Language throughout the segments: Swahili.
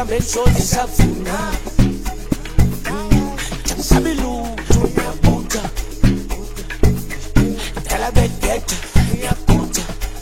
Asambe sote safuna Changisabi lutu nyabuta Tela begeta nyabuta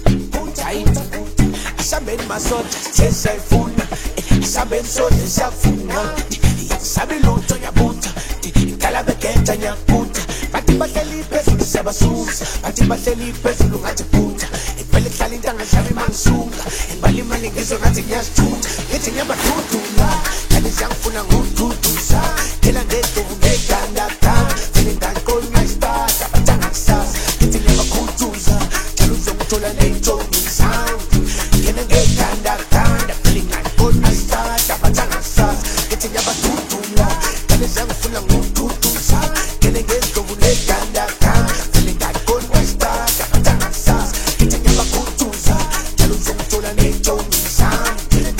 Asambe masote sesefuna Asambe sote safuna Changisabi lutu nyabuta Tela begeta nyabuta Bati bahleli phezulu siyabasusa Bati bahleli phezulu ngathi phutha Ipele hlala intanga zami mangisuka Imbali imali ngizwe ngathi ngiyasithutha Ngithi ngiyabadudula Kanti siyangifuna ngokududuza Phela ngeduvu ngegandaganda Vele ngakholwa isitata Bathanga kusasa Ngithi ngiyabakhutuza Njalo uzongithola ney'ntombi zami Ngene ngegandaganda Vele ngakholwa isitata Bathanga kusasa Ngithi ngiyabadudula Kanti siyangifuna ngokududuza Ngene ngeduvu ngegandaganda Vele ngakholwa isitata Bathanga kusasa Ngithi ngiyabakhutuza Njalo uzongithola ney'ntombi zami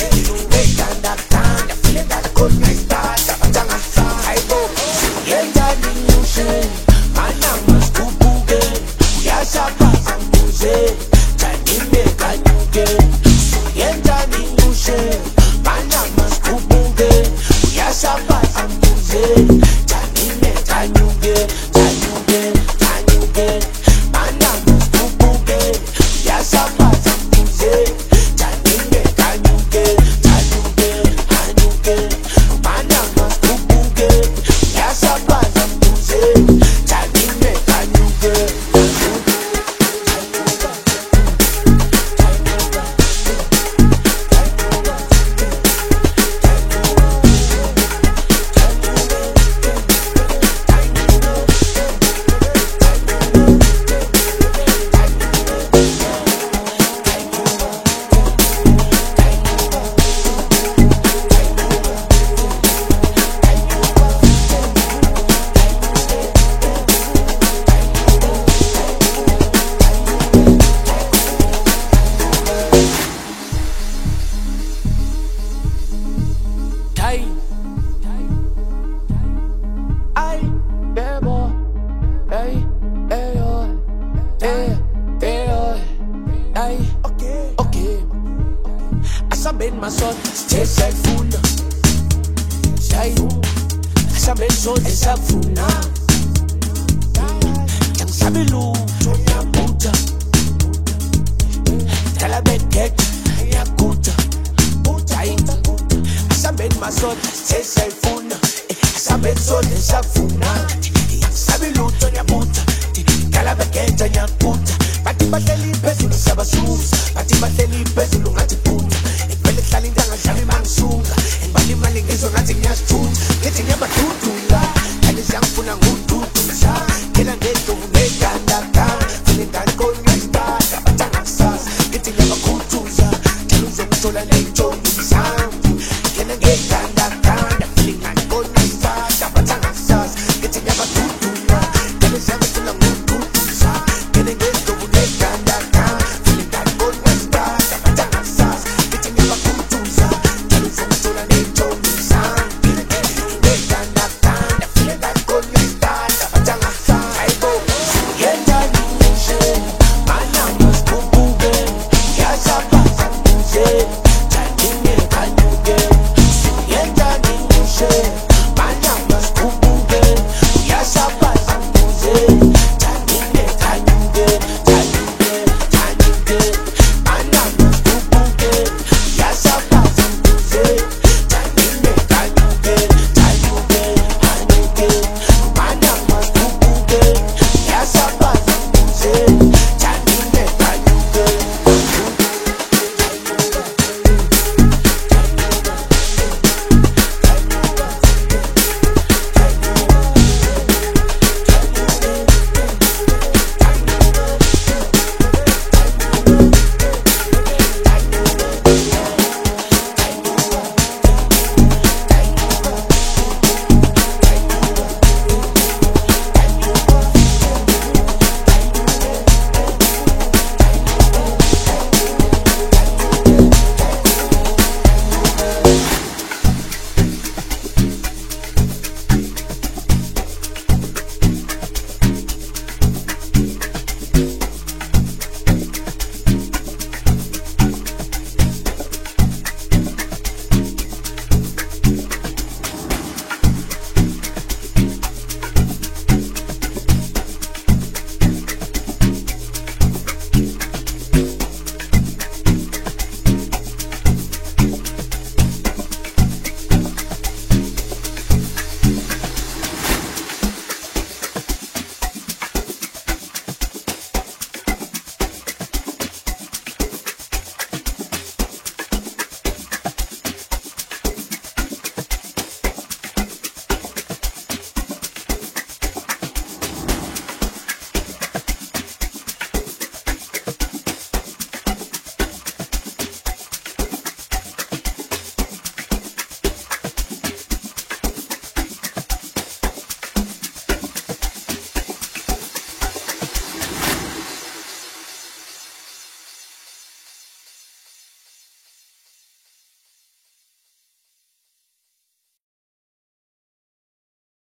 Asambe masote sesefuna Asambe sote safuna Changisabi lutu nyabuta Tela begeta nyakuta Asambe masote sesefuna Asambe sote safuna